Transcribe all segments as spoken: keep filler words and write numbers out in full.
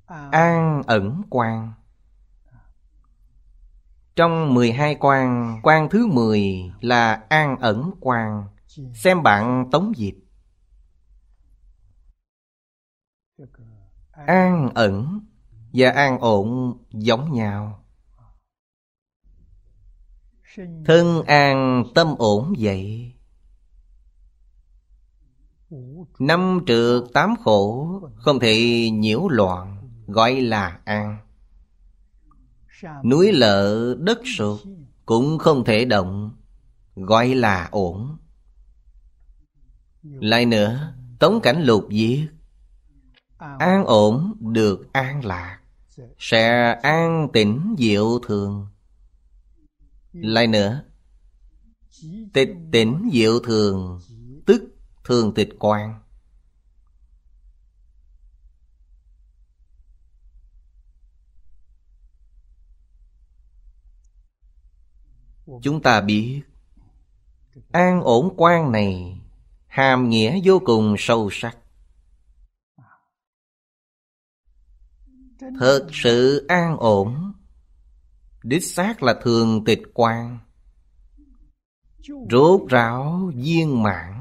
An ẩn quang. Trong mười hai quang, quang thứ mười là an ẩn quang. Xem bạn tống dịch. An ẩn và an ổn giống nhau. Thân an tâm ổn vậy. Năm trược tám khổ không thể nhiễu loạn, gọi là an. Núi lở đất sụt cũng không thể động, gọi là ổn. Lại nữa, Tống Cảnh Lục viết: an ổn được an lạc, sẽ an tĩnh diệu thường. Lại nữa, tịch tỉnh diệu thường, tức thường tịch quang. Chúng ta biết an ổn quang này hàm nghĩa vô cùng sâu sắc. Thật sự an ổn đích xác là thường tịch quang, rốt ráo viên mãn.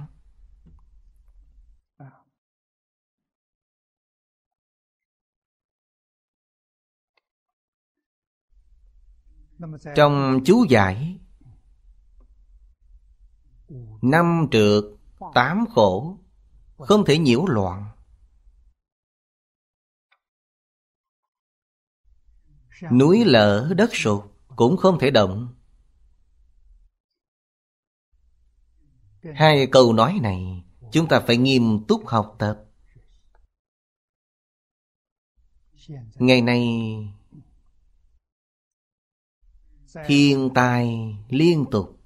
Trong chú giải: năm trược tám khổ không thể nhiễu loạn. Núi lở đất sụt cũng không thể động. Hai câu nói này chúng ta phải nghiêm túc học tập. Ngày nay thiên tai liên tục.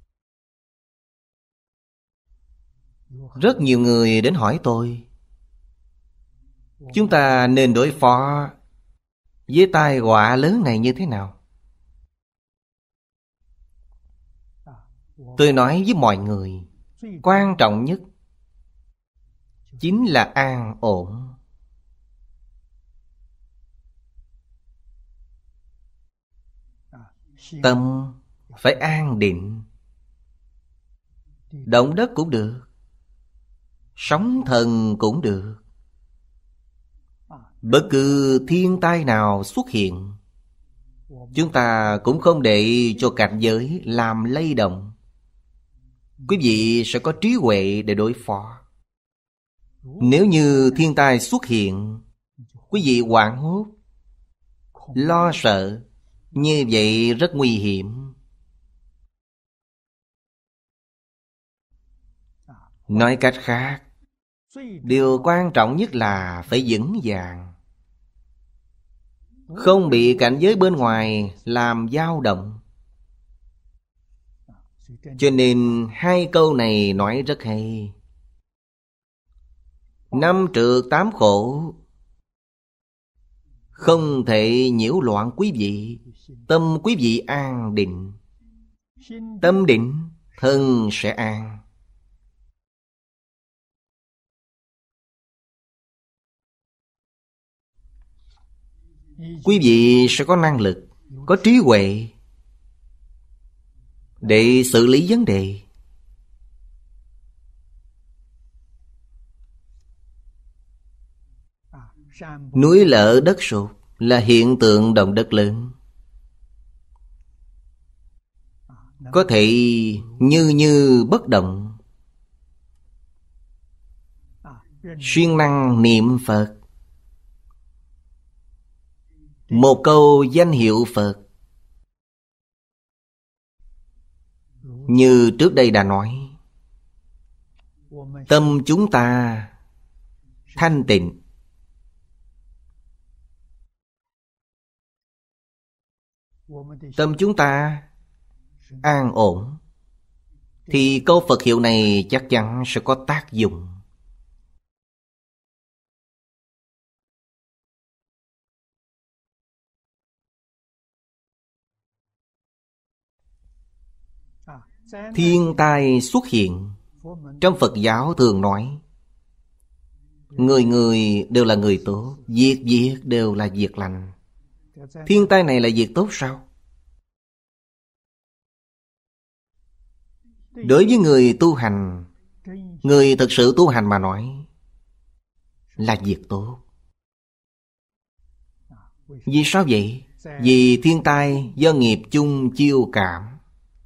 Rất nhiều người đến hỏi tôi, chúng ta nên đối phó với tai họa lớn này như thế nào? Tôi nói với mọi người, quan trọng nhất chính là an ổn. Tâm phải an định. Động đất cũng được, sóng thần cũng được. Bất cứ thiên tai nào xuất hiện, chúng ta cũng không để cho cảnh giới làm lay động. Quý vị sẽ có trí huệ để đối phó. Nếu như thiên tai xuất hiện, quý vị hoảng hốt, lo sợ, như vậy rất nguy hiểm. Nói cách khác, điều quan trọng nhất là phải vững vàng, không bị cảnh giới bên ngoài làm dao động. Cho nên hai câu này nói rất hay. Năm trược tám khổ không thể nhiễu loạn quý vị. Tâm quý vị an định. Tâm định, thân sẽ an. Quý vị sẽ có năng lực, có trí huệ để xử lý vấn đề. Núi lở đất sụt là hiện tượng động đất lớn. Có thể như như bất động. Siêng năng niệm Phật, một câu danh hiệu Phật, như trước đây đã nói, tâm chúng ta thanh tịnh. Tâm chúng ta an ổn, thì câu Phật hiệu này chắc chắn sẽ có tác dụng. Thiên tai xuất hiện, trong Phật giáo thường nói Người người đều là người tốt, việc việc đều là việc lành. Thiên tai này là việc tốt sao? Đối với người tu hành, người thực sự tu hành mà nói, là việc tốt. Vì sao vậy? Vì thiên tai do nghiệp chung chiêu cảm.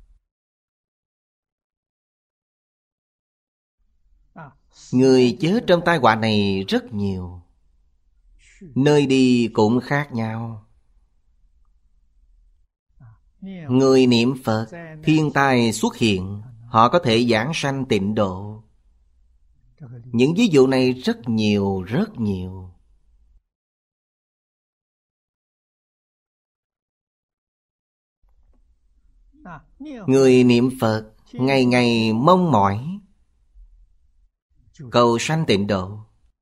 Người chết trong tai họa này rất nhiều, nơi đi cũng khác nhau. Người niệm Phật, thiên tai xuất hiện, họ có thể giảng sanh tịnh độ. Những ví dụ này rất nhiều, rất nhiều. Người niệm Phật ngày ngày mong mỏi cầu sanh tịnh độ.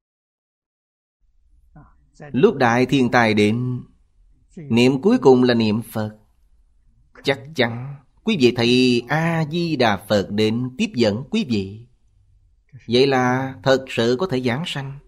Lúc đại thiên tai đến, niệm cuối cùng là niệm Phật. Chắc chắn quý vị thấy A-di-đà Phật đến tiếp dẫn quý vị. Vậy là thật sự có thể giảng sanh.